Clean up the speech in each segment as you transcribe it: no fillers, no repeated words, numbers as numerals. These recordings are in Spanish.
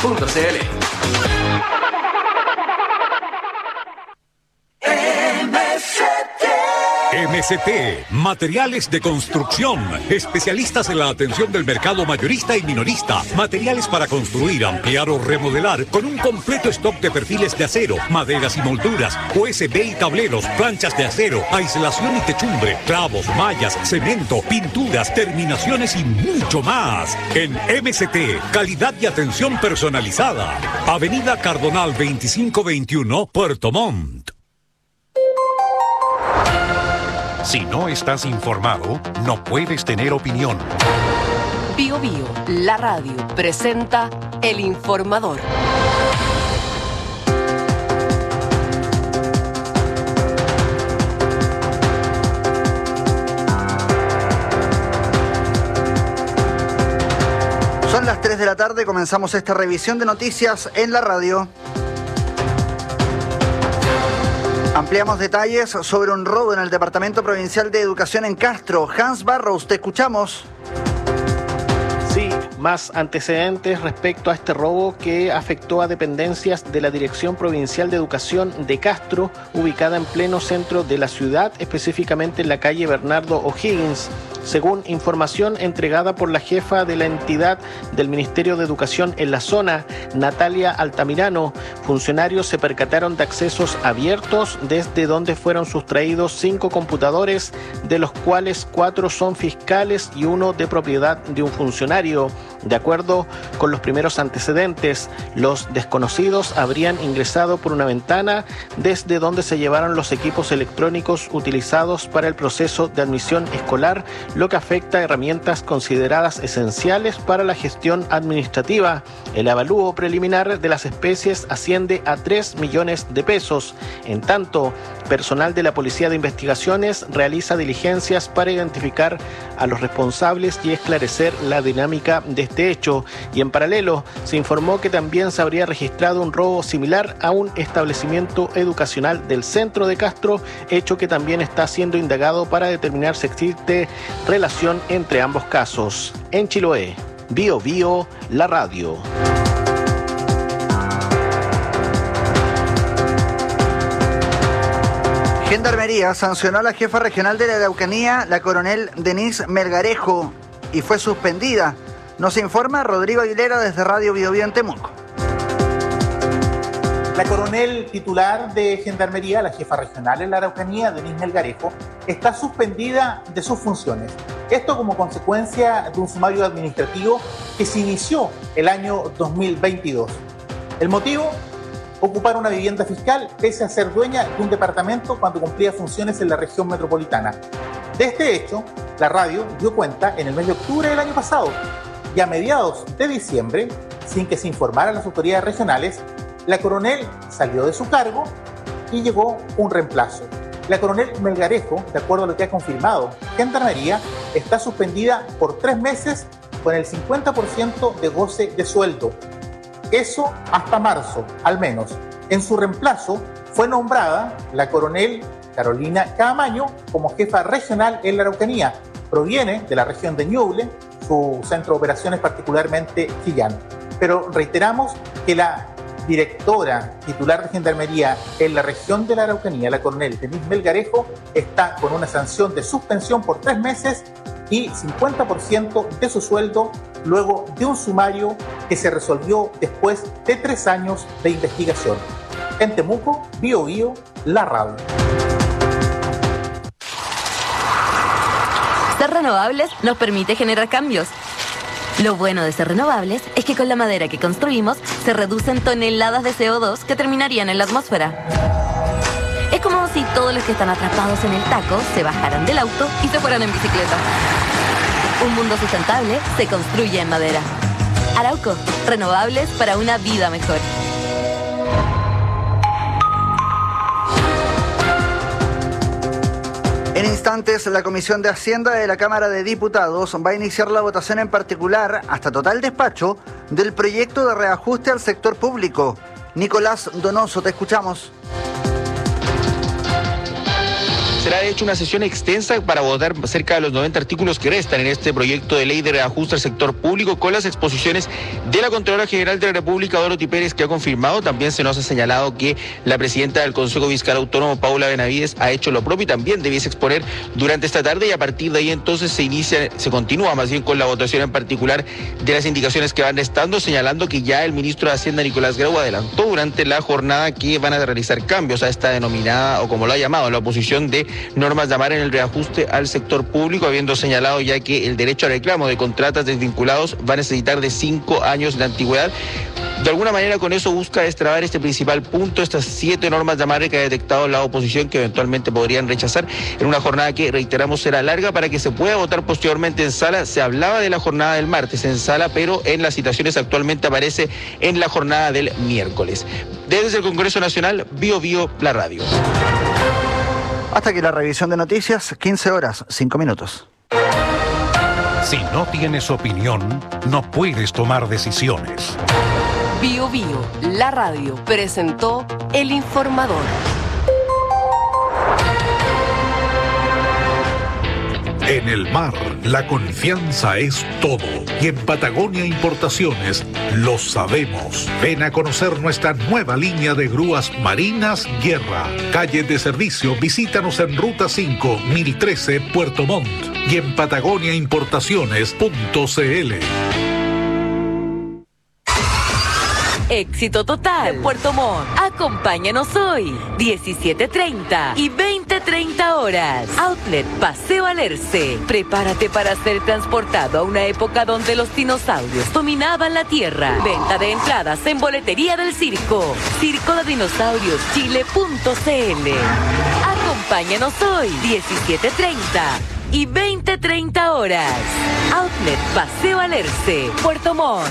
MST, materiales de construcción, especialistas en la atención del mercado mayorista y minorista, materiales para construir, ampliar o remodelar, con un completo stock de perfiles de acero, maderas y molduras, USB y tableros, planchas de acero, aislación y techumbre, clavos, mallas, cemento, pinturas, terminaciones y mucho más. En MST, calidad y atención personalizada. Avenida Cardonal 2521, Puerto Montt. Si no estás informado, no puedes tener opinión. Bio Bio, la radio, presenta El Informador. Son las 3 de la tarde, comenzamos esta revisión de noticias en la radio. Ampliamos detalles sobre un robo en el Departamento Provincial de Educación en Castro. Hans Barros, te escuchamos. Sí, más antecedentes respecto a este robo que afectó a dependencias de la Dirección Provincial de Educación de Castro, ubicada en pleno centro de la ciudad, específicamente en la calle Bernardo O'Higgins. Según información entregada por la jefa de la entidad del Ministerio de Educación en la zona, Natalia Altamirano, funcionarios se percataron de accesos abiertos desde donde fueron sustraídos 5 computadores, de los cuales 4 son fiscales y 1 de propiedad de un funcionario. De acuerdo con los primeros antecedentes, los desconocidos habrían ingresado por una ventana desde donde se llevaron los equipos electrónicos utilizados para el proceso de admisión escolar, lo que afecta a herramientas consideradas esenciales para la gestión administrativa. El avalúo preliminar de las especies asciende a 3 millones de pesos. En tanto, personal de la Policía de Investigaciones realiza diligencias para identificar a los responsables y esclarecer la dinámica de este hecho. Y en paralelo, se informó que también se habría registrado un robo similar a un establecimiento educacional del centro de Castro, hecho que también está siendo indagado para determinar si existe relación entre ambos casos. En Chiloé, Bio Bio, la radio. Gendarmería sancionó a la jefa regional de la Araucanía, la coronel Denise Melgarejo, y fue suspendida. Nos informa Rodrigo Aguilera desde Radio Bio Bio en Temuco. La coronel titular de Gendarmería, la jefa regional en la Araucanía, Denise Melgarejo, está suspendida de sus funciones. Esto como consecuencia de un sumario administrativo que se inició el año 2022. El motivo: ocupar una vivienda fiscal pese a ser dueña de un departamento cuando cumplía funciones en la región metropolitana. De este hecho, la radio dio cuenta en el mes de octubre del año pasado, y a mediados de diciembre, sin que se informara a las autoridades regionales, la coronel salió de su cargo y llegó un reemplazo. La coronel Melgarejo, de acuerdo a lo que ha confirmado Gendarmería, está suspendida por 3 meses con el 50% de goce de sueldo. Eso hasta marzo, al menos. En su reemplazo fue nombrada la coronel Carolina Caamaño como jefa regional en la Araucanía. Proviene de la región de Ñuble, su centro de operaciones particularmente Chillán. Pero reiteramos que la directora titular de Gendarmería en la región de la Araucanía, la coronel Denise Melgarejo, está con una sanción de suspensión por 3 meses y 50% de su sueldo luego de un sumario que se resolvió después de 3 años de investigación. En Temuco, Bio Bio, la radio. Ser renovables nos permite generar cambios. Lo bueno de ser renovables es que con la madera que construimos se reducen toneladas de CO2 que terminarían en la atmósfera. Es como si todos los que están atrapados en el taco se bajaran del auto y se fueran en bicicleta. Un mundo sustentable se construye en madera. Arauco, renovables para una vida mejor. En instantes, la Comisión de Hacienda de la Cámara de Diputados va a iniciar la votación en particular, hasta total despacho, del proyecto de reajuste al sector público. Nicolás Donoso, te escuchamos. será de hecho una sesión extensa para votar cerca de los 90 artículos que restan en este proyecto de ley de reajuste al sector público, con las exposiciones de la Contralora General de la República, Dorothy Pérez, que ha confirmado. También se nos ha señalado que la presidenta del Consejo Fiscal Autónomo, Paula Benavides, ha hecho lo propio y también debiese exponer durante esta tarde, y a partir de ahí entonces se continúa más bien con la votación en particular de las indicaciones que van restando, señalando que ya el ministro de Hacienda, Nicolás Grau, adelantó durante la jornada que van a realizar cambios a esta denominada, o como lo ha llamado la oposición, de normas de amparo en el reajuste al sector público, habiendo señalado ya que el derecho a reclamo de contratas desvinculados va a necesitar de 5 años de antigüedad. De alguna manera con eso busca destrabar este principal punto, estas 7 normas de amarre que ha detectado la oposición, que eventualmente podrían rechazar en una jornada que, reiteramos, será larga para que se pueda votar posteriormente en sala. Se hablaba de la jornada del martes en sala, pero en las citaciones actualmente aparece en la jornada del miércoles. Desde el Congreso Nacional, Bio Bio, la radio. Hasta aquí la revisión de noticias, 15 horas, 5 minutos. Si no tienes opinión, no puedes tomar decisiones. Bio Bio, la radio, presentó El Informador. En el mar, la confianza es todo. Y en Patagonia Importaciones lo sabemos. Ven a conocer nuestra nueva línea de grúas marinas Guerra. Calle de servicio, visítanos en Ruta 5, 1013, Puerto Montt. Y en patagoniaimportaciones.cl. Éxito total. Puerto Montt. Acompáñanos hoy, 17:30 y 20:30 horas. Outlet Paseo Alerce. Prepárate para ser transportado a una época donde los dinosaurios dominaban la tierra. Venta de entradas en boletería del circo. circodedinosaurioschile.cl. Acompáñanos hoy, 17:30 y 20:30 horas. Outlet Paseo Alerce, Puerto Montt.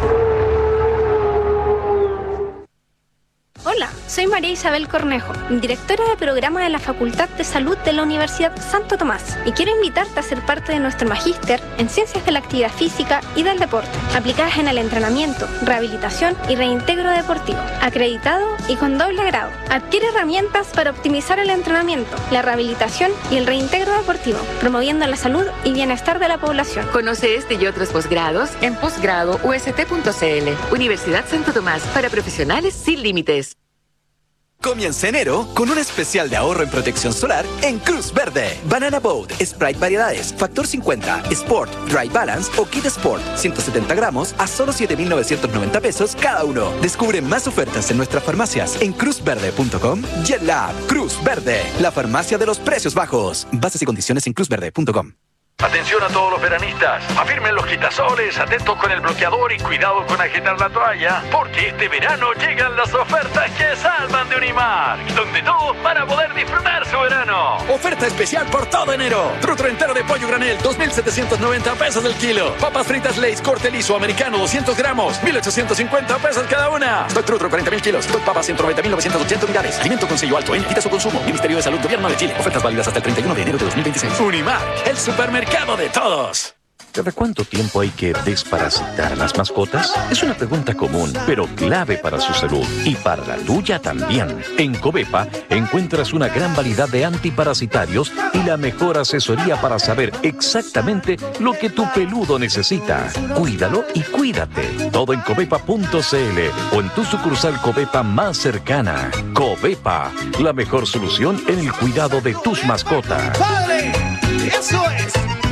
Hola, soy María Isabel Cornejo, directora de programa de la Facultad de Salud de la Universidad Santo Tomás, y quiero invitarte a ser parte de nuestro magíster en Ciencias de la Actividad Física y del Deporte, aplicadas en el entrenamiento, rehabilitación y reintegro deportivo, acreditado y con doble grado. Adquiere herramientas para optimizar el entrenamiento, la rehabilitación y el reintegro deportivo, promoviendo la salud y bienestar de la población. Conoce este y otros posgrados en posgradoust.cl. Universidad Santo Tomás, para profesionales sin límites. Comienza enero con un especial de ahorro en protección solar en Cruz Verde. Banana Boat, Sprite variedades, Factor 50, Sport, Dry Balance o Kit Sport, 170 gramos a solo 7,990 pesos cada uno. Descubre más ofertas en nuestras farmacias en cruzverde.com y en la app Cruz Verde, la farmacia de los precios bajos. Bases y condiciones en cruzverde.com. Atención a todos los veranistas, afirmen los quitasoles, atentos con el bloqueador y cuidado con agitar la toalla, porque este verano llegan las ofertas que salvan de Unimark, donde todos van a poder disfrutar su verano. Oferta especial por todo enero. Trutro entero de pollo granel, 2,790 pesos el kilo. Papas fritas Lay's corte liso americano, 200 gramos, 1,850 pesos cada una. Stock Trutro, 40,000 kilos. Stock papas, 190,980 unidades. Alimento con sello alto, evita su consumo. Ministerio de Salud, Gobierno de Chile. Ofertas válidas hasta el 31 de enero de 2026. Unimark, el supermercado de todos. ¿Cada cuánto tiempo hay que desparasitar a las mascotas? Es una pregunta común, pero clave para su salud y para la tuya también. En Covepa encuentras una gran variedad de antiparasitarios y la mejor asesoría para saber exactamente lo que tu peludo necesita. Cuídalo y cuídate. Todo en covepa.cl o en tu sucursal Covepa más cercana. Covepa, la mejor solución en el cuidado de tus mascotas. ¡Padre! ¡Eso es!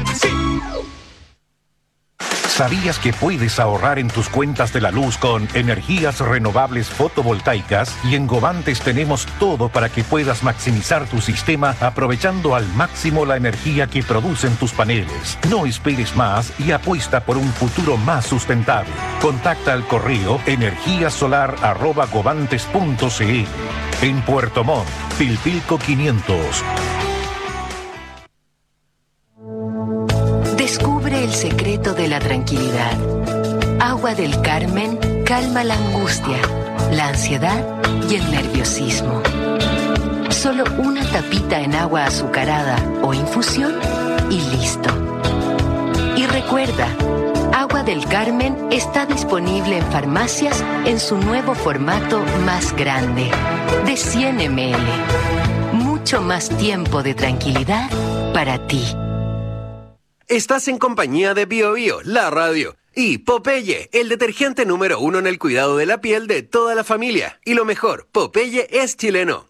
¿Sabías que puedes ahorrar en tus cuentas de la luz con energías renovables fotovoltaicas? Y en Govantes tenemos todo para que puedas maximizar tu sistema aprovechando al máximo la energía que producen tus paneles. No esperes más y apuesta por un futuro más sustentable. Contacta al correo energiasolar@govantes.cl. En Puerto Montt, Pilpilco 500. Descubre el secreto de la tranquilidad. Agua del Carmen calma la angustia, la ansiedad y el nerviosismo. Solo una tapita en agua azucarada o infusión y listo. Y recuerda, Agua del Carmen está disponible en farmacias en su nuevo formato más grande, de 100 ml. mucho más tiempo de tranquilidad para ti. Estás en compañía de Bio Bio, la radio, y Popeye, el detergente número 1 en el cuidado de la piel de toda la familia. Y lo mejor, Popeye es chileno.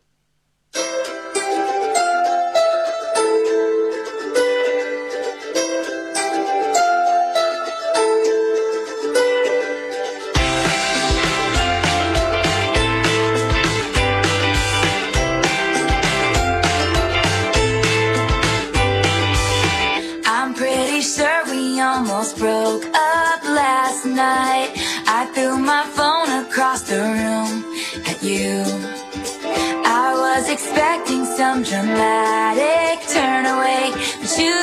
Broke up last night. I threw my phone across the room at you. I was expecting some dramatic turn away, but you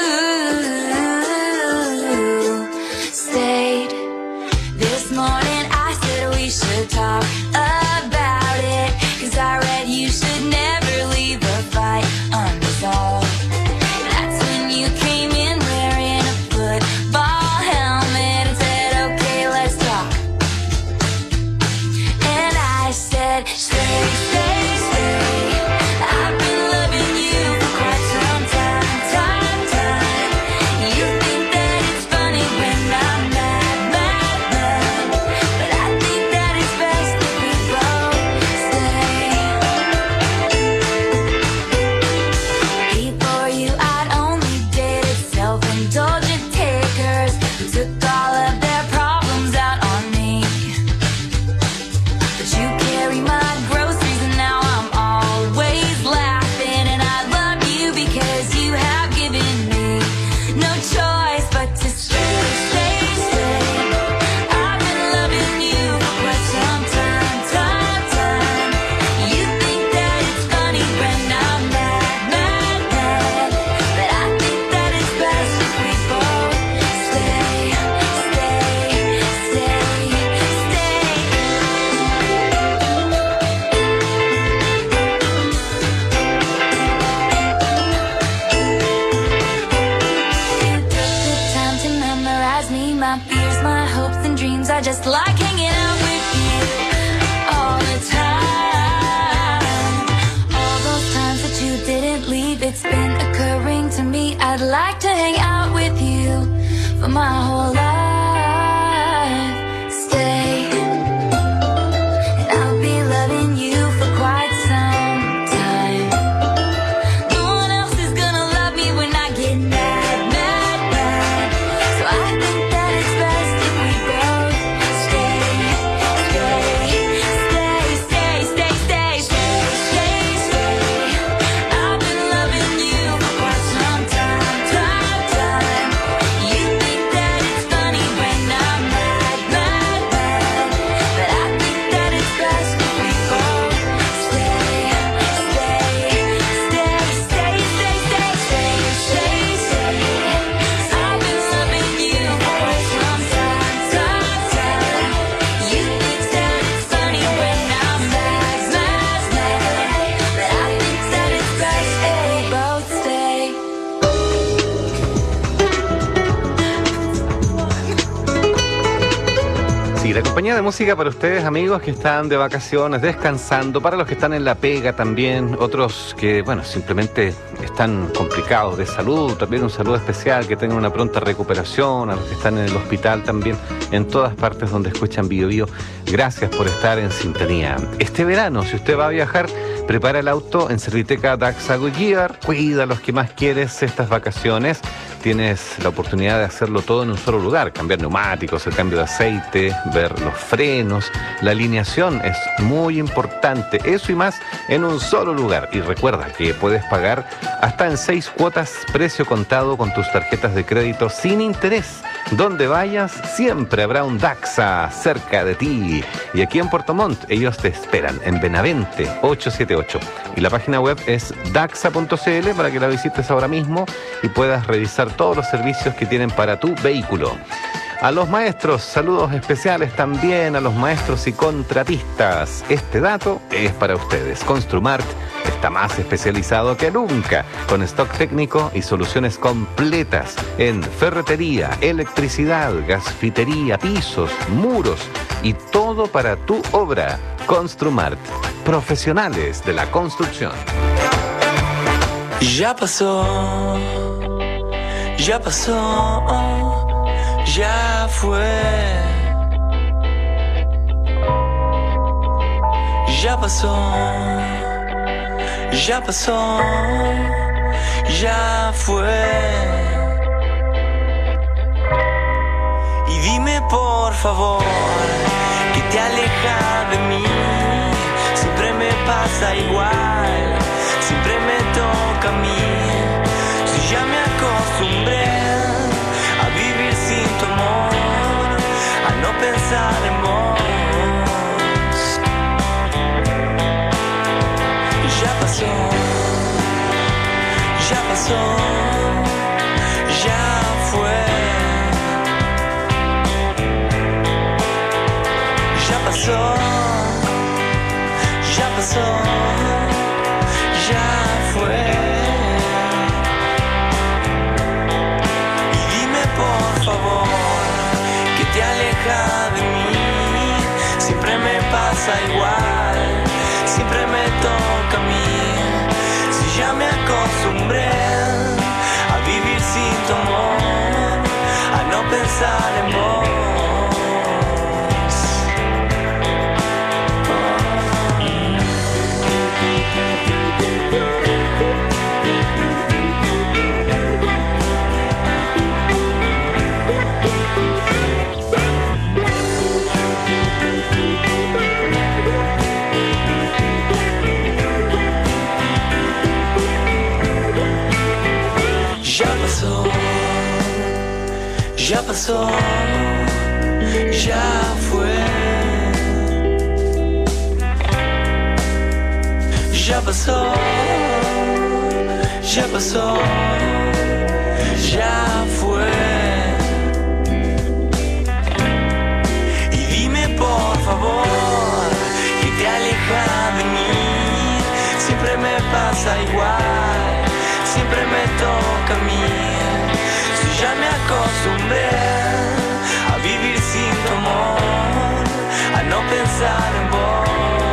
stayed. This morning I said we should talk about it, 'cause I read you should never leave a fight unresolved. That's when you came in wearing a football stay, stay, stay. I've been loving you for quite some time. You think that it's funny when I'm mad, but I think that it's best if we both stay. Before you, I'd only dated self-indulgent takers who took all of their problems out on me. But you carry my groceries and now I'm always laughing, and I love you because you have given me no choice but to stay, stay, stay. I've been loving you for quite some time. You think that it's funny when I'm mad, but I think that it's best if we both stay, stay, stay. My fears, my hopes and dreams. I just like hanging out with you all the time. All those times that you didn't leave, it's been occurring to me. I'd like to hang out with you for my whole life. Stay, and I'll be loving you for quite some time. No one else is gonna love me when I get mad. So I think that it's best if we both stay, stay, stay, stay, stay, stay, stay. I've been loving you for quite some time. You think that it's funny when I'm mad, but I think that it's best if we both stay, stay, stay, stay, stay, stay, stay, stay. I've been loving you for quite some time. You think that it's funny when I'm mad, but I think that it's best if we both stay. Sí, la compañía de música para ustedes, amigos que están de vacaciones, descansando, para los que están en la pega también, otros que, bueno, simplemente están complicados de salud, también un saludo especial, que tengan una pronta recuperación, a los que están en el hospital también, en todas partes donde escuchan Bio Bio. Gracias por estar en sintonía. Este verano, si usted va a viajar, prepara el auto en Serviteca Daxa Goodyear, cuida a los que más quieres estas vacaciones. Tienes la oportunidad de hacerlo todo en un solo lugar, cambiar neumáticos, el cambio de aceite, ver los frenos, la alineación es muy importante, eso y más en un solo lugar. Y recuerda que puedes pagar hasta en 6 cuotas, precio contado con tus tarjetas de crédito sin interés. Donde vayas, siempre habrá un Daxa cerca de ti. Y aquí en Puerto Montt, ellos te esperan en Benavente 878. Y la página web es daxa.cl para que la visites ahora mismo y puedas revisar todos los servicios que tienen para tu vehículo. A los maestros, saludos especiales también a los maestros y contratistas. Este dato es para ustedes. Construmart está más especializado que nunca, con stock técnico y soluciones completas en ferretería, electricidad, gasfitería, pisos, muros y todo para tu obra. Construmart, profesionales de la construcción. Ya pasó, ya pasó, ya fue. Ya pasó, ya pasó, ya fue. Y dime por favor, que te aleja de mí. Siempre me pasa igual, siempre me toca a mí. Si ya me acostumbré a vivir sin tu amor, a no pensar en vos. Ya pasó, ya pasó, ya fue. Ya pasó, ya pasó, ya fue. Y dime por favor, que te aleja de mí. Siempre me pasa igual, siempre me toca a mí. Si ya me acostumbré a vivir sin tu amor, a no pensar en vos. Ya pasó, ya fue. Ya pasó, ya pasó, ya fue. Y dime por favor, que te aleja de mí. Siempre me pasa igual, siempre me toca a mí. Ya me acostumbré a vivir sin tu amor, a no pensar en vos.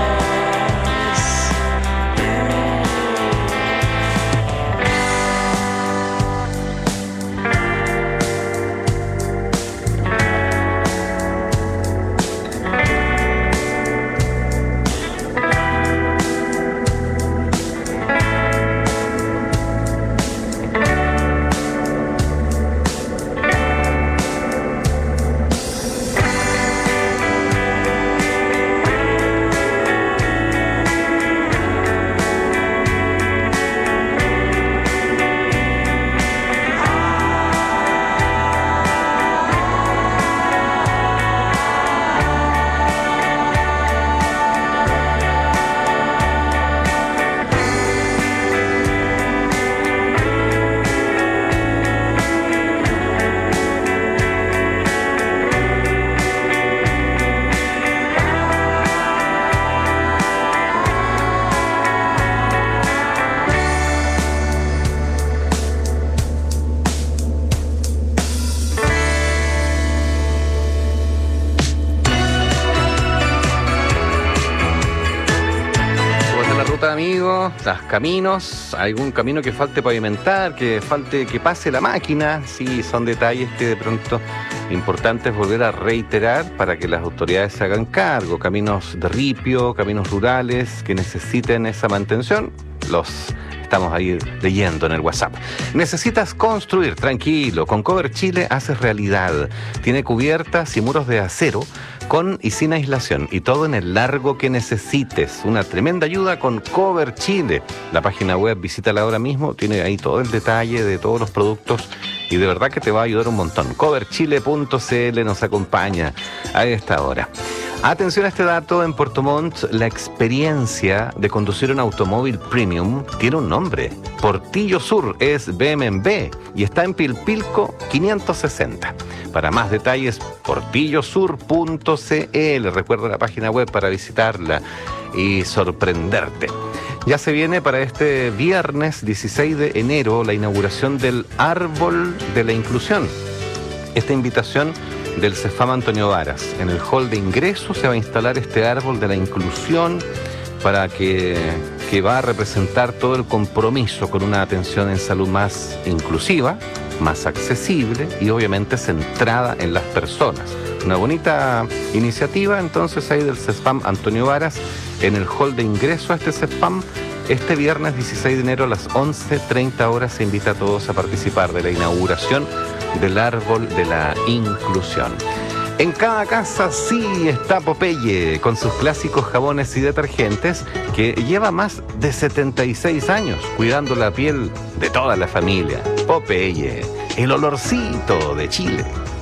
Amigos, los caminos, algún camino que falte pavimentar, que falte que pase la máquina, sí, son detalles que de pronto importantes volver a reiterar para que las autoridades se hagan cargo. Caminos de ripio, caminos rurales que necesiten esa mantención, los estamos ahí leyendo en el WhatsApp. Necesitas construir, tranquilo, con Cover Chile haces realidad. Tiene cubiertas y muros de acero con y sin aislación y todo en el largo que necesites. Una tremenda ayuda con Cover Chile. La página web, visítala ahora mismo, tiene ahí todo el detalle de todos los productos y de verdad que te va a ayudar un montón. Coverchile.cl nos acompaña a esta hora. Atención a este dato, en Puerto Montt la experiencia de conducir un automóvil premium tiene un nombre. Portillo Sur es BMW y está en Pilpilco 560. Para más detalles, portillosur.cl. Recuerda la página web para visitarla y sorprenderte. Ya se viene para este viernes 16 de enero la inauguración del Árbol de la Inclusión. Esta invitación del CEFAM Antonio Varas. En el hall de ingreso se va a instalar este Árbol de la Inclusión para que va a representar todo el compromiso con una atención en salud más inclusiva, más accesible y obviamente centrada en las personas. Una bonita iniciativa entonces ahí del CESFAM Antonio Varas en el hall de ingreso a este CESFAM. Este viernes 16 de enero a las 11:30 horas se invita a todos a participar de la inauguración del Árbol de la Inclusión. En cada casa sí está Popeye, con sus clásicos jabones y detergentes, que lleva más de 76 años cuidando la piel de toda la familia. Popeye, el olorcito de Chile.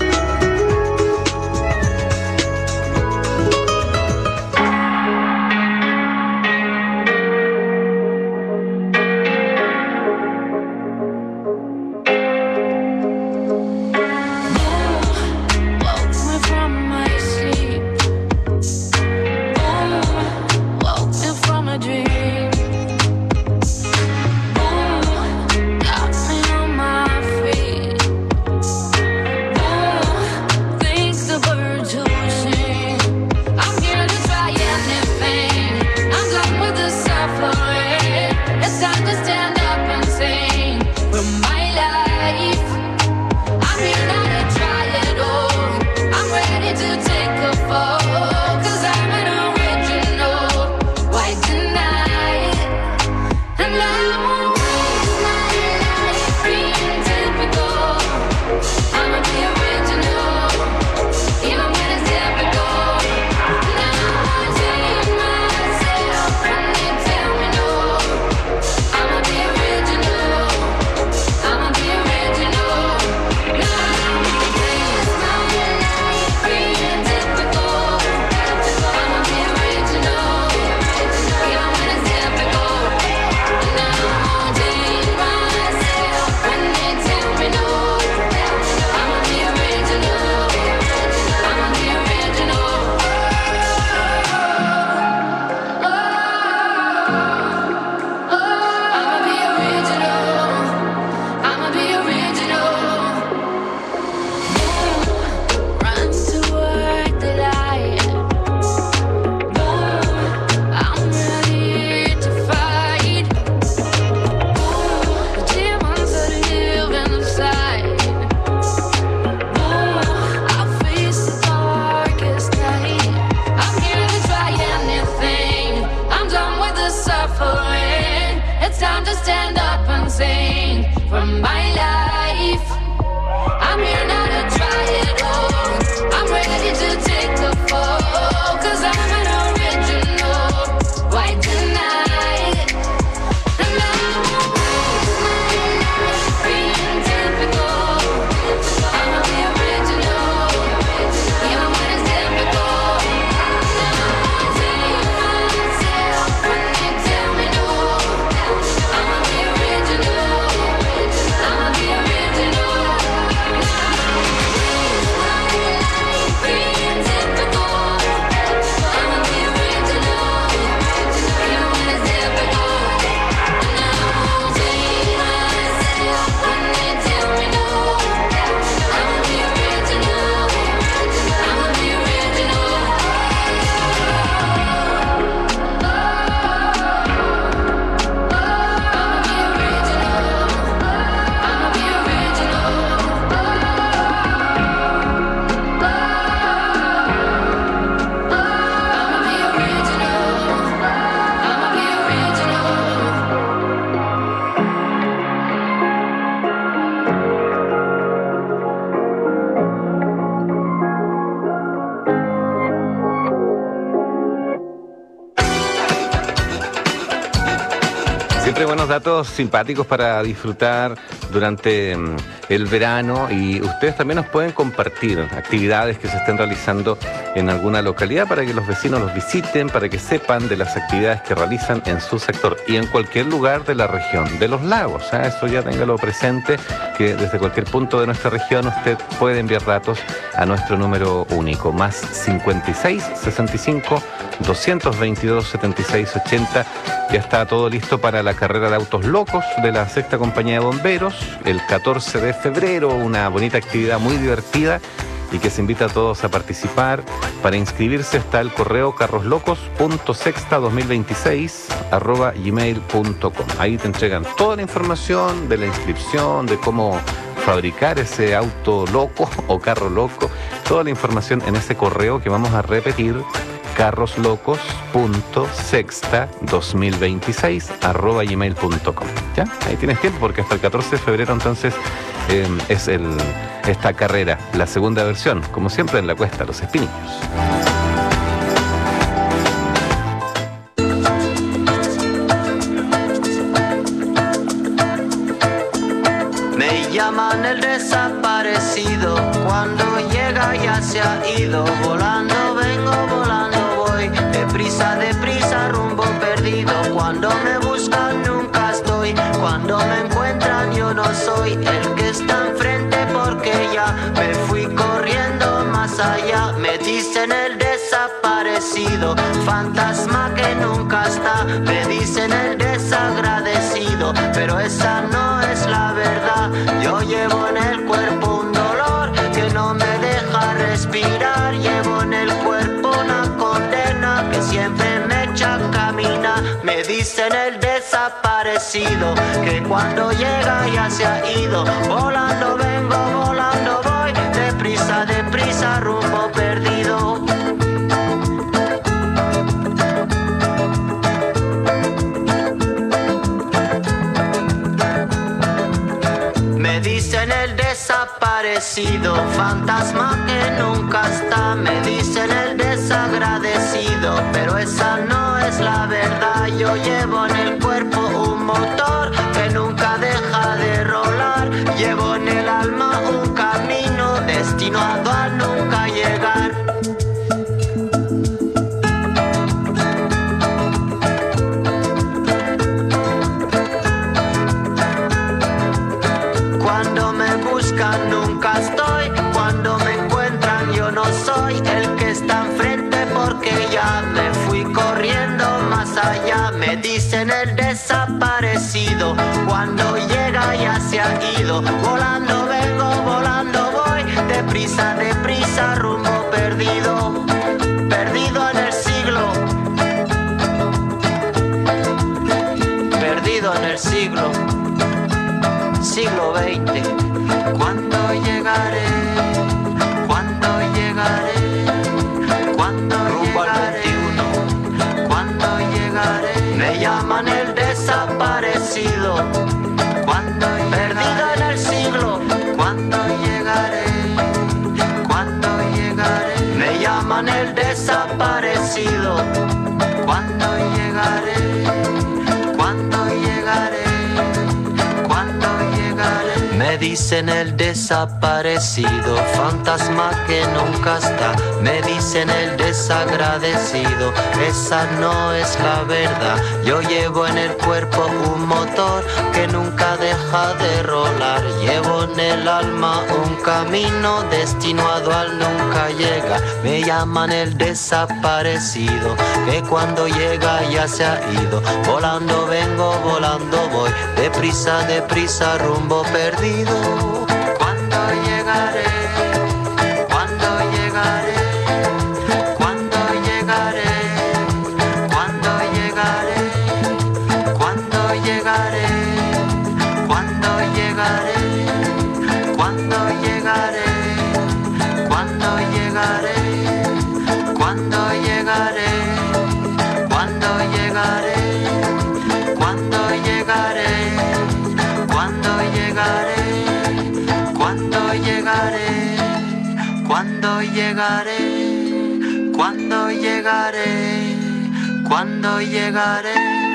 Siempre buenos datos simpáticos para disfrutar durante el verano, y ustedes también nos pueden compartir actividades que se estén realizando en alguna localidad para que los vecinos los visiten, para que sepan de las actividades que realizan en su sector y en cualquier lugar de la región de los lagos. Eso ya téngalo presente, que desde cualquier punto de nuestra región usted puede enviar datos a nuestro número único, más 56 65 222 76 80. Ya está todo listo para la carrera de autos locos de la Sexta Compañía de Bomberos el 14 de febrero, una bonita actividad muy divertida y que se invita a todos a participar. Para inscribirse está el correo carroslocos.sexta2026@gmail.com. Ahí te entregan toda la información de la inscripción, de cómo fabricar ese auto loco o carro loco, toda la información en ese correo que vamos a repetir, carroslocos.sexta2026@gmail.com. ¿Ya? Ahí tienes tiempo porque hasta el 14 de febrero entonces es esta carrera, la segunda versión, como siempre en la Cuesta Los Espinillos. Me llaman el desaparecido, cuando llega ya se ha ido. Volando vengo, volando voy, deprisa, rumbo perdido. Cuando me buscan nunca estoy, cuando me encuentran yo no soy el que está enfrente, porque ya me fui corriendo más allá. Me dicen el desaparecido, fantasma que nunca está. Me dicen el desagradecido, pero esa no es la verdad. Yo llevo en el cuerpo un dolor que no me deja respirar. Llevo en el cuerpo una condena que siempre me echa a caminar. Me dicen el desaparecido, que cuando llega ya se ha ido. Volando vengo, volando voy, deprisa, rumbo perdido. Me dicen el desaparecido, fantasma que nunca está. Me dicen el desagradecido, pero esa no es la verdad. Yo llevo en el cuerpo un motor que nunca deja de rolar. Llevo en el alma un camino destinado a nunca llegar. Cuando me buscan nunca estoy, cuando me encuentran yo no soy el que está enfrente, porque ya me fui corriendo más allá. Me dicen el desaparecido, cuando llega ya se ha ido. Volando vengo, volando voy, deprisa, rumbo perdido, perdido en el siglo, perdido en el siglo XX. ¿Cuándo llegaré? ¿Cuándo llegaré? ¿Cuándo llegaré? ¿Cuándo llegaré? Me llaman el desaparecido, ¿cuándo perdido en el siglo? ¿Cuándo llegaré? ¿Cuándo llegaré? Me llaman el desaparecido, ¿cuándo llegaré? ¿Cuándo llegaré? Me dicen el desaparecido, fantasma que nunca está. Me dicen el desagradecido, esa no es la verdad. Yo llevo en el cuerpo un motor que nunca deja de rolar. Llevo en el alma un camino destinado al nunca llegar. Me llaman el desaparecido, que cuando llega ya se ha ido. Volando vengo, volando voy, deprisa, rumbo perdido. ¿Cuándo llegaré? ¿Cuándo llegaré? ¿Cuándo llegaré? ¿Cuándo llegaré? ¿Cuándo llegaré? ¿Cuándo llegaré? ¿Cuándo llegaré? ¿Cuándo llegaré? ¿Cuándo llegaré? ¿Cuándo llegaré? ¿Cuándo llegaré? ¿Cuándo llegaré? ¿Cuándo llegaré? ¿Cuándo llegaré? ¿Cuándo llegaré? ¿Cuándo llegaré?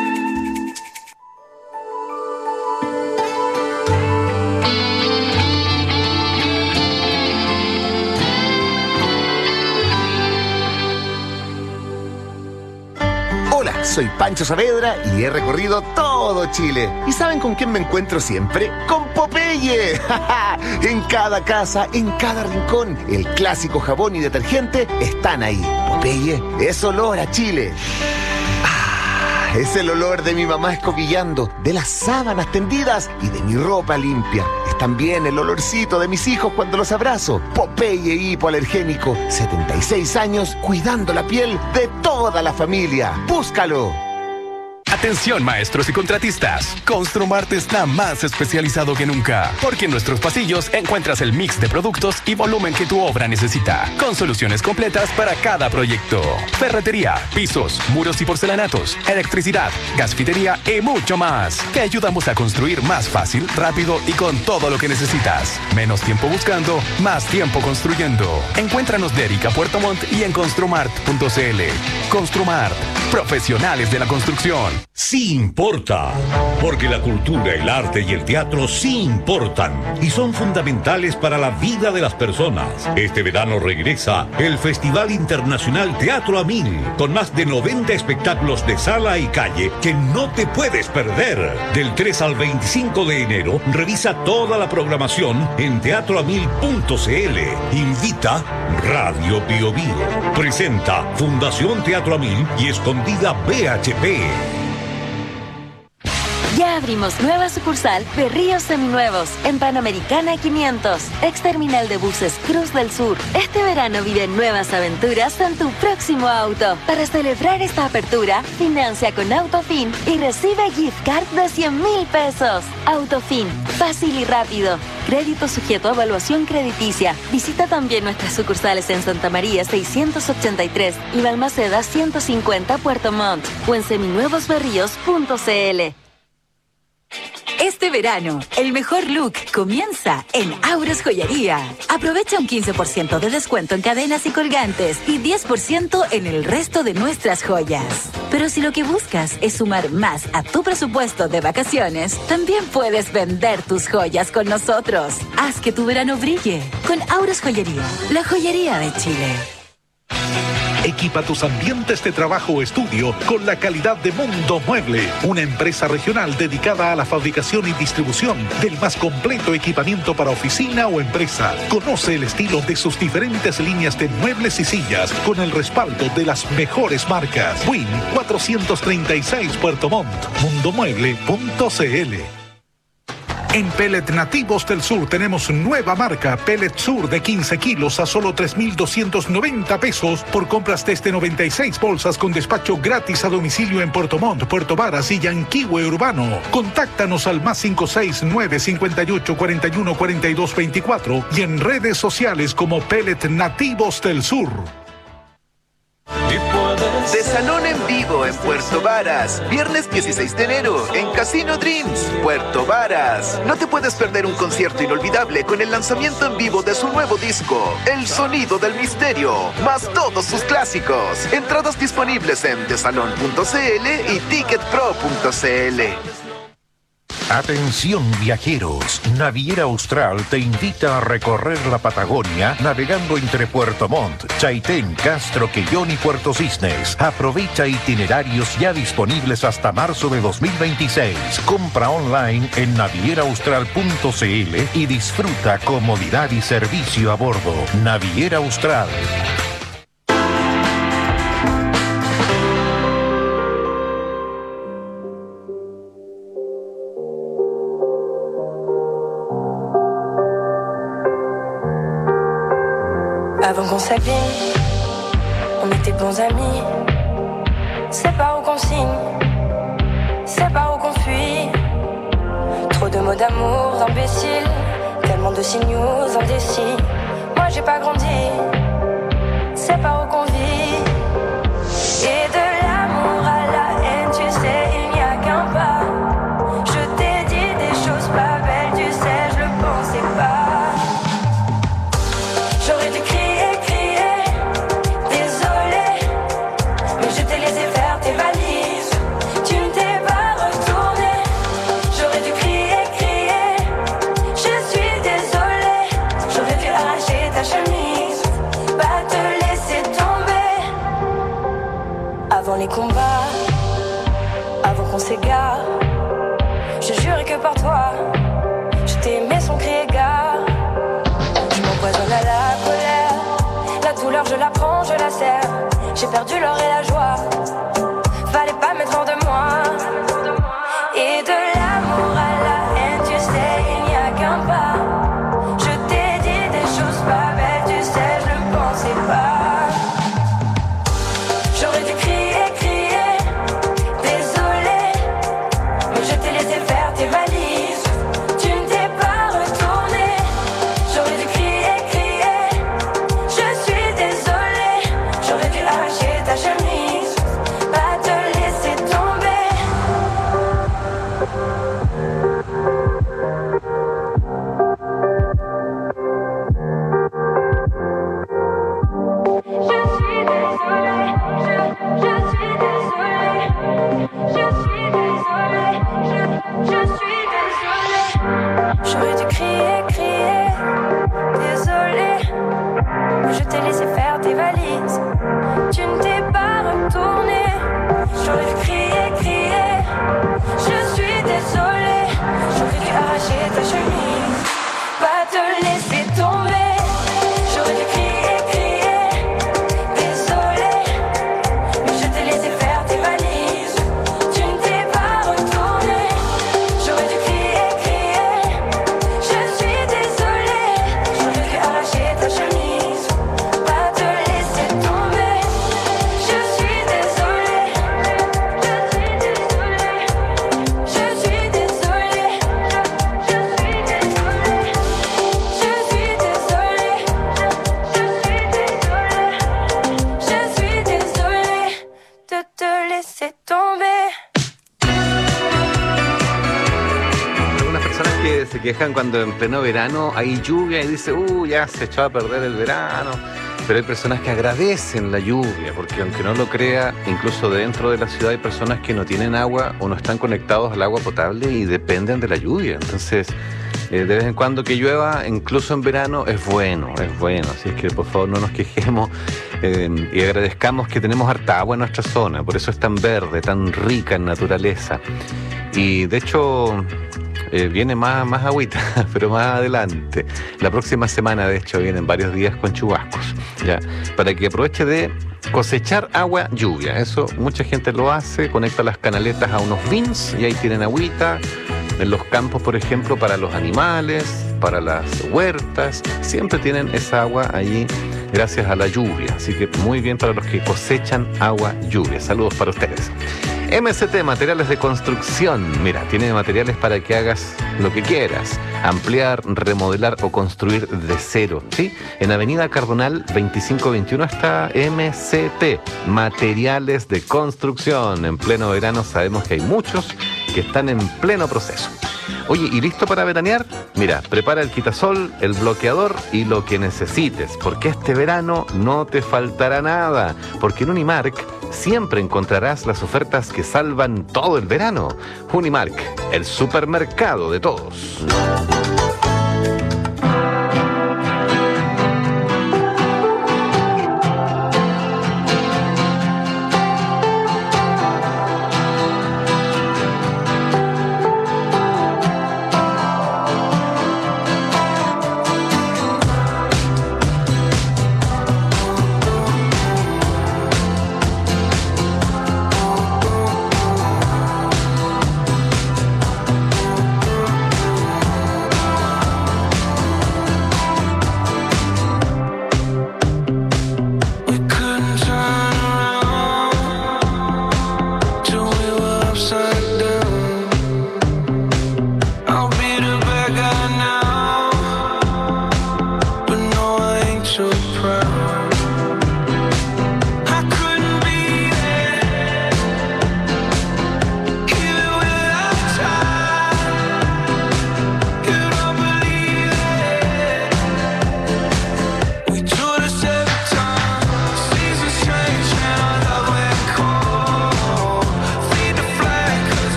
Hola, soy Pancho Saavedra y he recorrido todo Chile. ¿Y saben con quién me encuentro siempre? ¡Con Popeye! En cada casa, en cada rincón, el clásico jabón y detergente están ahí. Popeye es olor a Chile. Es el olor de mi mamá escobillando, de las sábanas tendidas y de mi ropa limpia. también el olorcito de mis hijos cuando los abrazo. Popeye hipoalergénico, 76 años cuidando la piel de toda la familia. ¡Búscalo! Atención maestros y contratistas, Construmart está más especializado que nunca, porque en nuestros pasillos encuentras el mix de productos y volumen que tu obra necesita, con soluciones completas para cada proyecto. Ferretería, pisos, muros y porcelanatos, electricidad, gasfitería y mucho más. Te ayudamos a construir más fácil, rápido y con todo lo que necesitas. Menos tiempo buscando, más tiempo construyendo. Encuéntranos de Erika Puerto Montt y en construmart.cl. Construmart, profesionales de la construcción. Sí importa, porque la cultura, el arte y el teatro sí importan y son fundamentales para la vida de las personas. Este verano regresa el Festival Internacional Teatro a Mil, con más de 90 espectáculos de sala y calle que no te puedes perder. Del 3 al 25 de enero, revisa toda la programación en teatroamil.cl. Invita Radio Bio Bio. Presenta Fundación Teatro a Mil y Escondida BHP. Ya abrimos nueva sucursal Berríos Seminuevos en Panamericana 500, ex terminal de buses Cruz del Sur. Este verano vive nuevas aventuras en tu próximo auto. Para celebrar esta apertura, financia con Autofin y recibe gift card de 100,000 pesos. Autofin, fácil y rápido. Crédito sujeto a evaluación crediticia. Visita también nuestras sucursales en Santa María 683 y Balmaceda 150 Puerto Montt o en seminuevosberríos.cl. Este verano, el mejor look comienza en Auros Joyería. Aprovecha un 15% de descuento en cadenas y colgantes y 10% en el resto de nuestras joyas. Pero si lo que buscas es sumar más a tu presupuesto de vacaciones, también puedes vender tus joyas con nosotros. Haz que tu verano brille con Auros Joyería, la joyería de Chile. Equipa tus ambientes de trabajo o estudio con la calidad de Mundo Mueble, una empresa regional dedicada a la fabricación y distribución del más completo equipamiento para oficina o empresa. Conoce el estilo de sus diferentes líneas de muebles y sillas con el respaldo de las mejores marcas. Win 436 Puerto Montt, mundomueble.cl. En Pellet Nativos del Sur tenemos nueva marca Pellet Sur de 15 kilos a solo 3,290 pesos por compras de 96 bolsas con despacho gratis a domicilio en Puerto Montt, Puerto Varas y Yanquihue Urbano. Contáctanos al +569 58 41 42 24 y en redes sociales como Pellet Nativos del Sur. De Salón en Vivo en Puerto Varas, viernes 16 de enero en Casino Dreams, Puerto Varas. No te puedes perder un concierto inolvidable con el lanzamiento en vivo de su nuevo disco, El Sonido del Misterio, más todos sus clásicos. Entradas disponibles en desalon.cl y ticketpro.cl. Atención viajeros, Naviera Austral te invita a recorrer la Patagonia navegando entre Puerto Montt, Chaitén, Castro, Quellón y Puerto Cisnes. Aprovecha itinerarios ya disponibles hasta marzo de 2026. Compra online en navieraaustral.cl y disfruta comodidad y servicio a bordo. Naviera Austral. Avant qu'on s'abîme, on était bons amis. C'est pas où qu'on signe, c'est pas où qu'on fuit. Trop de mots d'amour, d'imbéciles, tellement de signaux indécis. Moi j'ai pas grandi, c'est pas où qu'on vit. Et de l'amour à la haine, tu sais, il n'y a qu'un pas. Je t'ai dit des choses pas belles, tu sais, je le pensais pas. J'aurais dû crier. Avant les combats, avant qu'on s'égare, je jurais que par toi, je t'ai aimé sans crier gare. Je m'empoisonne à la colère, la douleur je la prends, je la serre. J'ai perdu l'or et la joie, fallait pas mettre hors de moi. Et de l'amour à la haine, tu sais, il n'y a qu'un pas. fait tomber. Algunas personas que se quejan cuando en pleno verano hay lluvia y dicen, ya se echó a perder el verano. Pero hay personas que agradecen la lluvia, porque aunque no lo crea, incluso dentro de la ciudad hay personas que no tienen agua o no están conectados al agua potable y dependen de la lluvia. Entonces, de vez en cuando que llueva, incluso en verano, es bueno. Así es que por favor no nos quejemos y agradezcamos que tenemos harta agua en nuestra zona. Por eso es tan verde, tan rica en naturaleza. Y de hecho... viene más agüita, pero más adelante. La próxima semana, de hecho, vienen varios días con chubascos, ya, para que aproveche de cosechar agua lluvia. Eso mucha gente lo hace, conecta las canaletas a unos bins y ahí tienen agüita. En los campos, por ejemplo, para los animales, para las huertas, siempre tienen esa agua allí gracias a la lluvia. Así que muy bien para los que cosechan agua lluvia. Saludos para ustedes. MST, materiales de construcción. Mira, tiene materiales para que hagas lo que quieras. Ampliar, remodelar o construir de cero, ¿sí? En Avenida Cardonal 2521 está MST, materiales de construcción. En pleno verano sabemos que hay muchos que están en pleno proceso. Oye, ¿y listo para veranear? Mira, prepara el quitasol, el bloqueador y lo que necesites, porque este verano no te faltará nada, porque en Unimark siempre encontrarás las ofertas que salvan todo el verano. Unimark, el supermercado de todos.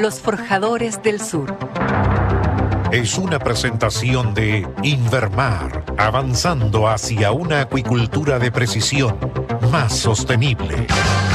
Los Forjadores del Sur. Es una presentación de Invermar, avanzando hacia una acuicultura de precisión más sostenible.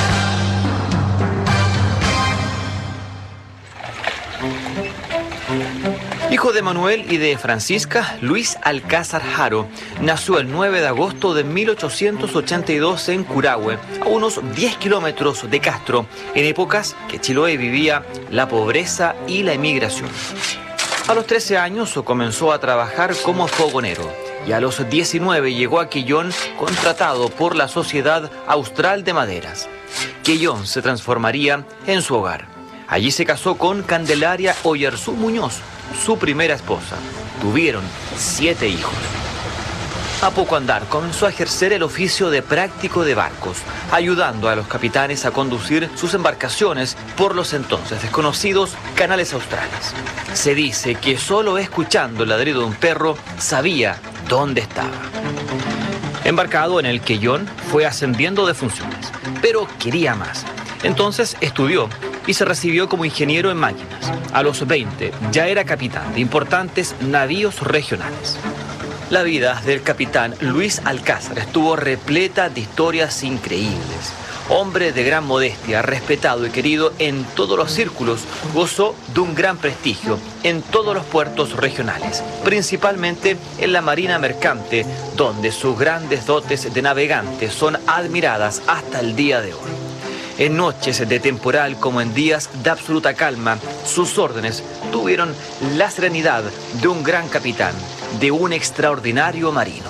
Hijo de Manuel y de Francisca, Luis Alcázar Haro nació el 9 de agosto de 1882 en Curahue, a unos 10 kilómetros de Castro, en épocas que Chiloé vivía la pobreza y la emigración. A los 13 años comenzó a trabajar como fogonero y a los 19 llegó a Quellón contratado por la Sociedad Austral de Maderas. Quellón se transformaría en su hogar. Allí se casó con Candelaria Oyarzún Muñoz, su primera esposa. Tuvieron 7 hijos. A poco andar comenzó a ejercer el oficio de práctico de barcos, ayudando a los capitanes a conducir sus embarcaciones por los entonces desconocidos canales australes. Se dice que solo escuchando el ladrido de un perro sabía dónde estaba. Embarcado en el Quellón, fue ascendiendo de funciones, pero quería más. Entonces estudió y se recibió como ingeniero en máquinas. A los 20 ya era capitán de importantes navíos regionales. La vida del capitán Luis Alcázar estuvo repleta de historias increíbles. Hombre de gran modestia, respetado y querido en todos los círculos, gozó de un gran prestigio en todos los puertos regionales, principalmente en la marina mercante, donde sus grandes dotes de navegante son admiradas hasta el día de hoy. En noches de temporal como en días de absoluta calma, sus órdenes tuvieron la serenidad de un gran capitán, de un extraordinario marino.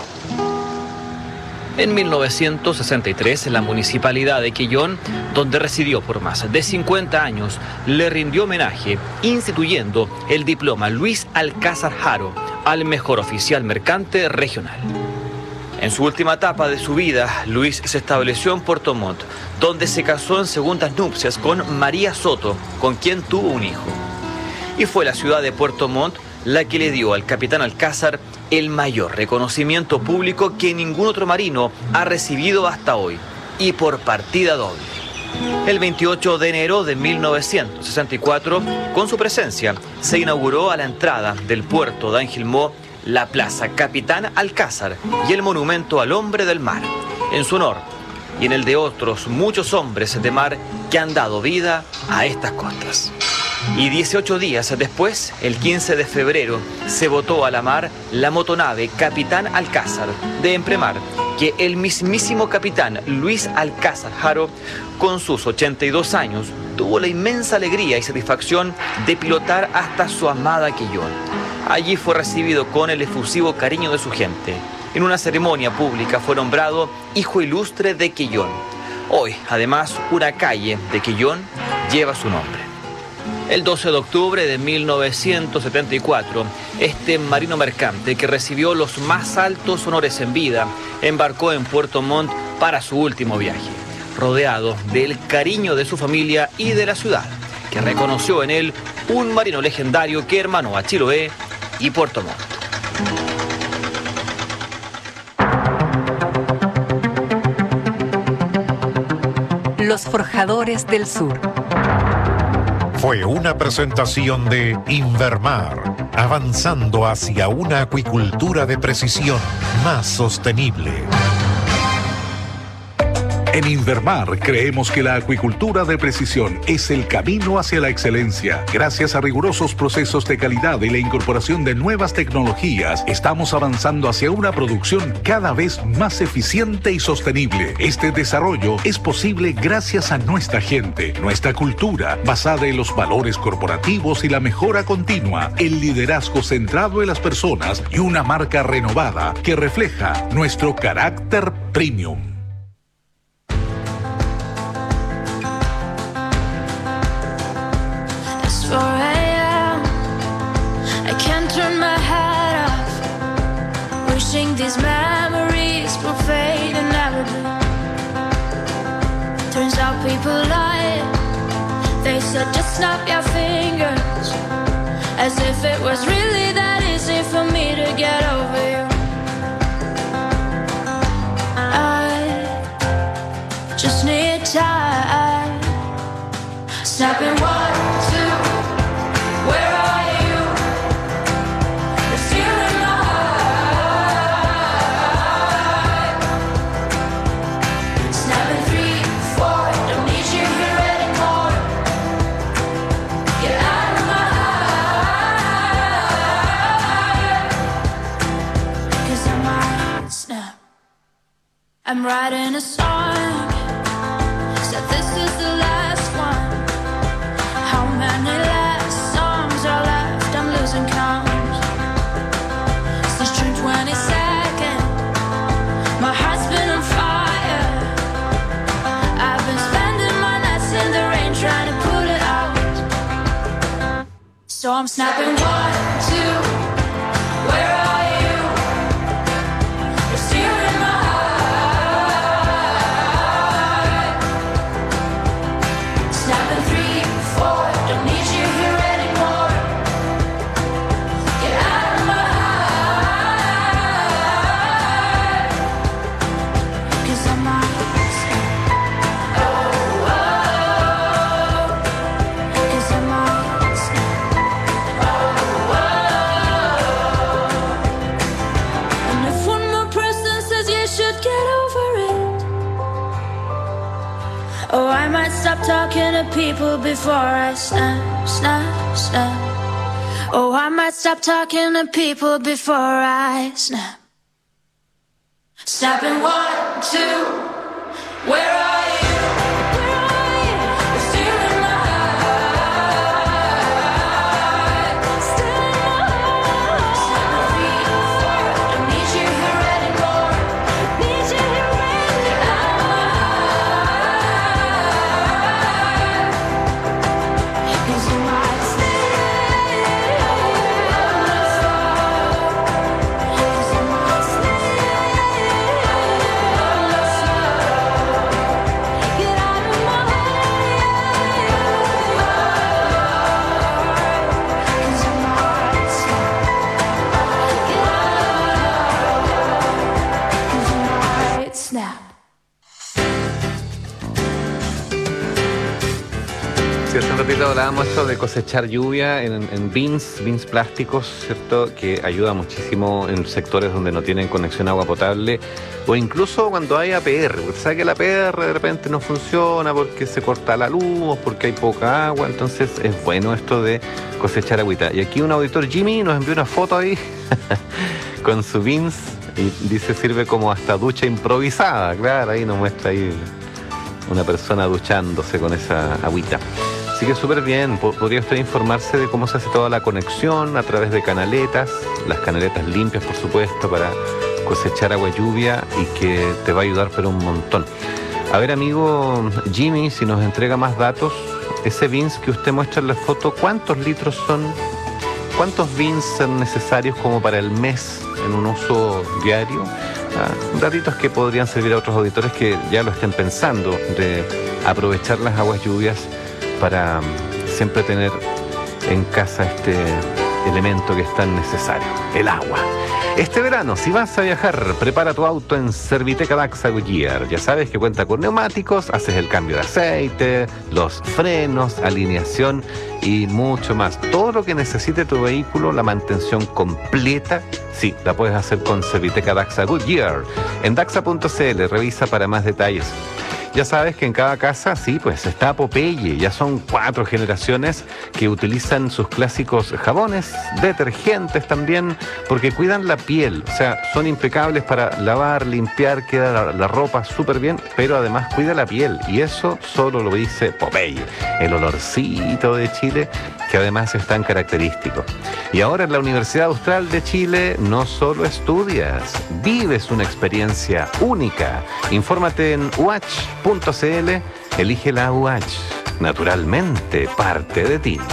En 1963, la municipalidad de Quellón, donde residió por más de 50 años, le rindió homenaje, instituyendo el diploma Luis Alcázar Haro al mejor oficial mercante regional. En su última etapa de su vida, Luis se estableció en Puerto Montt, donde se casó en segundas nupcias con María Soto, con quien tuvo un hijo. Y fue la ciudad de Puerto Montt la que le dio al capitán Alcázar el mayor reconocimiento público que ningún otro marino ha recibido hasta hoy, y por partida doble. El 28 de enero de 1964, con su presencia, se inauguró a la entrada del puerto de Angilmó la Plaza Capitán Alcázar y el Monumento al Hombre del Mar, en su honor y en el de otros muchos hombres de mar que han dado vida a estas costas. Y 18 días después, el 15 de febrero, se botó a la mar la motonave Capitán Alcázar de Empremar, que el mismísimo capitán Luis Alcázar Haro, con sus 82 años, tuvo la inmensa alegría y satisfacción de pilotar hasta su amada Quellón. Allí fue recibido con el efusivo cariño de su gente. En una ceremonia pública fue nombrado Hijo Ilustre de Quellón. Hoy, además, una calle de Quellón lleva su nombre. El 12 de octubre de 1974, este marino mercante que recibió los más altos honores en vida, embarcó en Puerto Montt para su último viaje, rodeado del cariño de su familia y de la ciudad, que reconoció en él un marino legendario que hermanó a Chiloé y Puerto Montt. Los Forjadores del Sur. Fue una presentación de Invermar, avanzando hacia una acuicultura de precisión más sostenible. En Invermar creemos que la acuicultura de precisión es el camino hacia la excelencia. Gracias a rigurosos procesos de calidad y la incorporación de nuevas tecnologías, estamos avanzando hacia una producción cada vez más eficiente y sostenible. Este desarrollo es posible gracias a nuestra gente, nuestra cultura, basada en los valores corporativos y la mejora continua, el liderazgo centrado en las personas y una marca renovada que refleja nuestro carácter premium. I can't turn my head off, wishing these memories will fade and never do. Turns out people lie. They said just snap your fingers, as if it was really that easy for me to get over you. I just need time. Snapping 1, 2 I'm writing a song. Said this is the last one. How many last songs are left? I'm losing count. Since June 22nd, my heart's been on fire. I've been spending my nights in the rain trying to put it out. So I'm snapping 1, 2. Where are you? You're still in my heart. Snapping 3, 4. Don't need you here anymore. Get out of my heart. 'Cause I'm not. Oh, oh. 'Cause I'm not. Oh, oh. And if one more person says you should get over it, oh, I might stop talking to people before I snap, snap, snap. Oh, I might stop talking to people before I snap. Snapping 1, 2. Where are you? Where are you? You're still in my heart. Still in my heart. Snapping 3, 4. Don't need you here anymore. Need you here anymore. Get out of my heart. 'Cause you might stay. 'Cause you might stay. Get out of my heart. 'Cause you might stay. Get out. 'Cause you might snap. Sí, hace un ratito hablábamos esto de cosechar lluvia en beans plásticos, ¿cierto? Que ayuda muchísimo en sectores donde no tienen conexión a agua potable o incluso cuando hay APR. Porque sabe que la APR de repente no funciona porque se corta la luz o porque hay poca agua, entonces es bueno esto de cosechar agüita. Y aquí un auditor, Jimmy, nos envió una foto ahí con su beans y dice sirve como hasta ducha improvisada. Claro, ahí nos muestra ahí una persona duchándose con esa agüita. Así que súper bien, podría usted informarse de cómo se hace toda la conexión a través de canaletas, las canaletas limpias por supuesto para cosechar agua lluvia y que te va a ayudar pero un montón. A ver amigo Jimmy, si nos entrega más datos, ese beans que usted muestra en la foto, ¿cuántos litros son? ¿Cuántos beans son necesarios como para el mes en un uso diario? Datitos que podrían servir a otros auditores que ya lo estén pensando de aprovechar las aguas lluvias para siempre tener en casa este elemento que es tan necesario, el agua. Este verano, si vas a viajar, prepara tu auto en Serviteca Daxa Goodyear. Ya sabes que cuenta con neumáticos, haces el cambio de aceite, los frenos, alineación y mucho más. Todo lo que necesite tu vehículo, la mantención completa, sí, la puedes hacer con Serviteca Daxa Goodyear. En daxa.cl, revisa para más detalles. Ya sabes que en cada casa, sí, pues está Popeye. Ya son 4 generaciones que utilizan sus clásicos jabones, detergentes también, porque cuidan la piel. O sea, son impecables para lavar, limpiar, queda la ropa súper bien, pero además cuida la piel. Y eso solo lo dice Popeye. El olorcito de Chile, que además es tan característico. Y ahora en la Universidad Austral de Chile no solo estudias, vives una experiencia única. Infórmate en UH.cl, elige la UH, naturalmente parte de ti.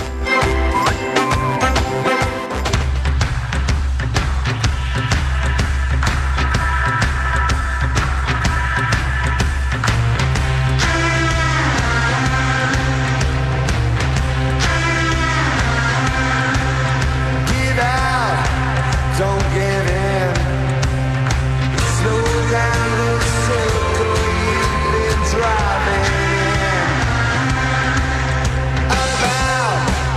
Driving. About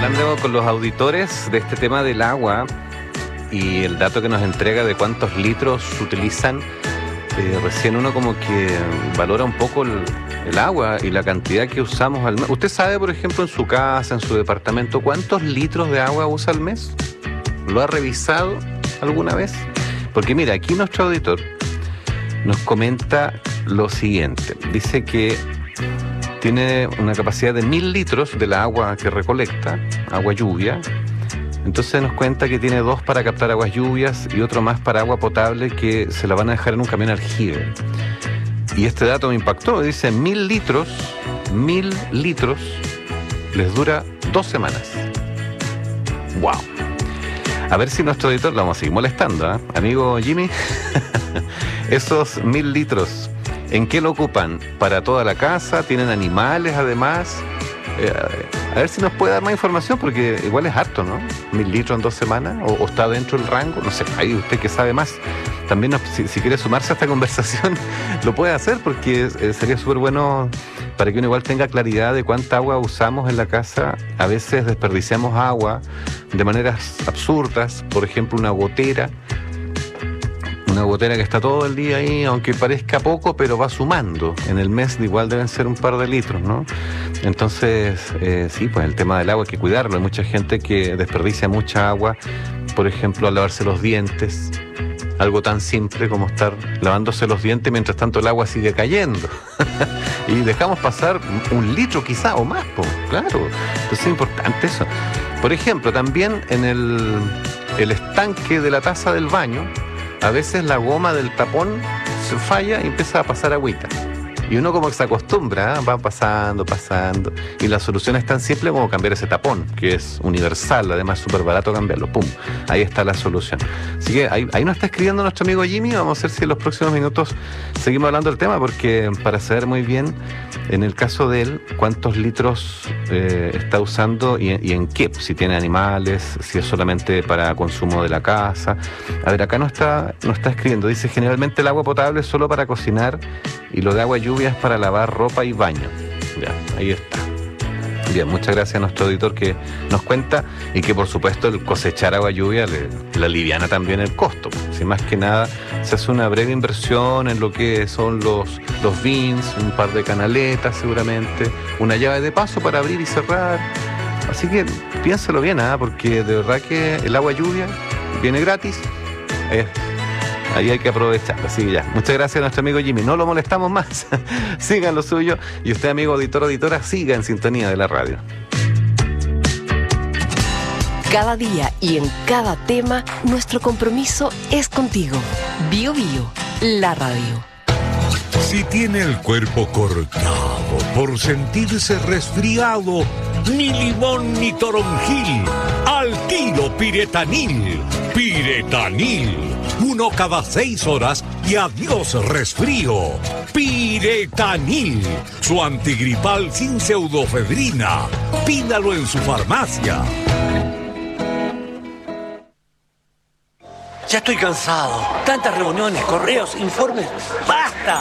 hablando con los auditores de este tema del agua y el dato que nos entrega de cuántos litros utilizan, recién uno como que valora un poco el agua y la cantidad que usamos al mes. ¿Usted sabe, por ejemplo, en su casa, en su departamento, cuántos litros de agua usa al mes? ¿Lo ha revisado alguna vez? Porque mira, aquí nuestro auditor nos comenta lo siguiente. Dice que tiene una capacidad de 1000 litros de la agua que recolecta, agua lluvia. Entonces nos cuenta que tiene 2 para captar aguas lluvias y otro más para agua potable que se la van a dejar en un camión aljibe. Y este dato me impactó. Dice 1000 litros les dura 2 semanas. ¡Wow! A ver si nuestro editor lo vamos a seguir molestando, ¿eh? Amigo Jimmy, esos 1000 litros, ¿en qué lo ocupan? ¿Para toda la casa? ¿Tienen animales además? A ver si nos puede dar más información, porque igual es harto, ¿no? 1000 litros en 2 semanas, o está dentro del rango, no sé, ahí usted que sabe más. También si quiere sumarse a esta conversación, lo puede hacer, porque sería súper bueno para que uno igual tenga claridad de cuánta agua usamos en la casa. A veces desperdiciamos agua de maneras absurdas, por ejemplo una gotera que está todo el día ahí, aunque parezca poco, pero va sumando. En el mes igual deben ser un par de litros, ¿no? Entonces, sí, pues el tema del agua hay que cuidarlo. Hay mucha gente que desperdicia mucha agua, por ejemplo, al lavarse los dientes. Algo tan simple como estar lavándose los dientes mientras tanto el agua sigue cayendo. Y dejamos pasar 1 litro quizá o más, pues, claro. Entonces es importante eso. Por ejemplo, también en el estanque de la taza del baño, a veces la goma del tapón se falla y empieza a pasar agüita. Y uno como que se acostumbra, ¿eh? Va pasando. Y la solución es tan simple como cambiar ese tapón, que es universal, además súper barato cambiarlo. ¡Pum! Ahí está la solución. Así que ahí nos está escribiendo nuestro amigo Jimmy. Vamos a ver si en los próximos minutos seguimos hablando del tema, porque para saber muy bien, en el caso de él, cuántos litros está usando y en qué. Si tiene animales, si es solamente para consumo de la casa. A ver, acá nos está escribiendo. Dice, generalmente el agua potable es solo para cocinar y lo de agua lluvia es para lavar ropa y baño. Ya, ahí está. Bien, muchas gracias a nuestro editor que nos cuenta, y que por supuesto el cosechar agua lluvia le aliviana también el costo. Si más que nada se hace una breve inversión en lo que son los bins, un par de canaletas seguramente, una llave de paso para abrir y cerrar. Así que piénselo bien, porque de verdad que el agua lluvia viene gratis. Ahí hay que aprovechar. Así que ya, muchas gracias a nuestro amigo Jimmy. No lo molestamos más. Sigan lo suyo. Y usted, amigo auditor, auditora, siga en sintonía de la radio. Cada día y en cada tema, nuestro compromiso es contigo. Bio Bio, la radio. Si tiene el cuerpo cortado por sentirse resfriado, ni limón ni toronjil, al tiro Piretanil. Piretanil. 1 cada 6 horas y adiós resfrío. Piretanil, su antigripal sin pseudofedrina. Pídalo en su farmacia. Ya estoy cansado. Tantas reuniones, correos, informes. ¡Basta!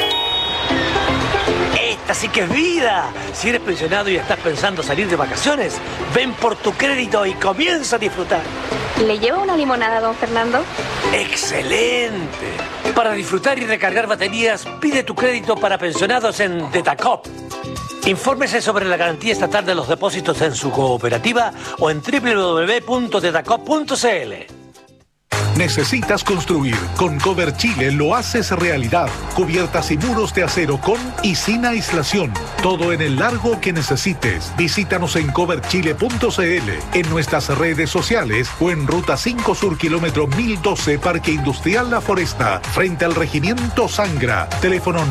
Esta sí que es vida. Si eres pensionado y estás pensando salir de vacaciones, ven por tu crédito y comienza a disfrutar. ¿Le lleva una limonada, don Fernando? ¡Excelente! Para disfrutar y recargar baterías, pide tu crédito para pensionados en Detacop. Infórmese sobre la garantía estatal de los depósitos en su cooperativa o en www.detacop.cl. ¿Necesitas construir? Con Cover Chile lo haces realidad. Cubiertas y muros de acero con y sin aislación. Todo en el largo que necesites. Visítanos en coverchile.cl, en nuestras redes sociales o en Ruta 5 Sur, kilómetro 1012, Parque Industrial La Foresta, frente al Regimiento Sangra. Teléfono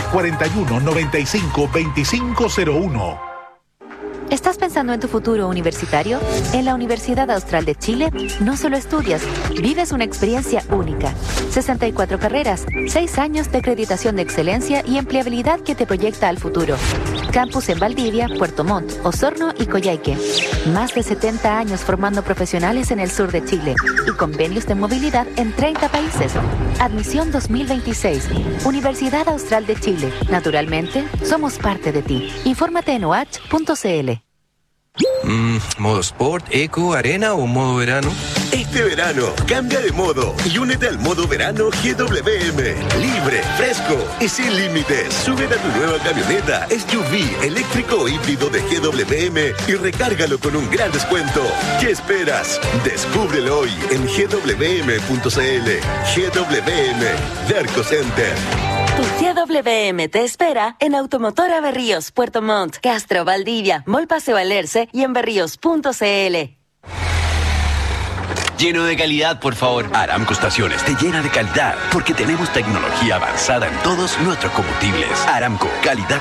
941-95-2501. ¿Estás pensando en tu futuro universitario? En la Universidad Austral de Chile no solo estudias, vives una experiencia única. 64 carreras, 6 años de acreditación de excelencia y empleabilidad que te proyecta al futuro. Campus en Valdivia, Puerto Montt, Osorno y Coyhaique. Más de 70 años formando profesionales en el sur de Chile y convenios de movilidad en 30 países. Admisión 2026. Universidad Austral de Chile. Naturalmente, somos parte de ti. Infórmate en oach.cl. ¿Modo Sport, Eco, Arena o modo verano? Este verano, cambia de modo y únete al modo verano GWM. Libre, fresco y sin límites. Súbete a tu nueva camioneta SUV eléctrico o híbrido de GWM y recárgalo con un gran descuento. ¿Qué esperas? Descúbrelo hoy en gwm.cl. GWM, Derco Center. Tu GWM te espera en Automotora Berríos, Puerto Montt, Castro, Valdivia, Mall Paseo Alerce y en berríos.cl. Lleno de calidad, por favor. Aramco Estaciones te llena de calidad porque tenemos tecnología avanzada en todos nuestros combustibles. Aramco, calidad